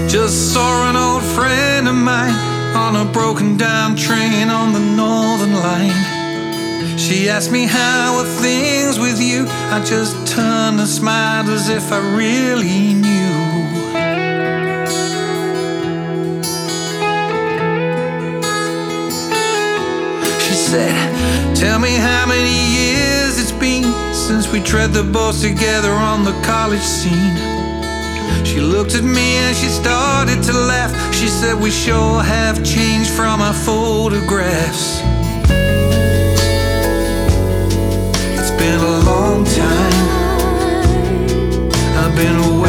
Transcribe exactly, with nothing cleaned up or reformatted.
Just saw an old friend of mine on a broken down train on the Northern Line. She asked me how are things with you. I just turned and smiled as if I really knew. She said, tell me how many years it's been since we tread the boats together on the college scene. She looked at me and she started to laugh. She said, we sure have changed from our photographs. It's been a long time. I've been away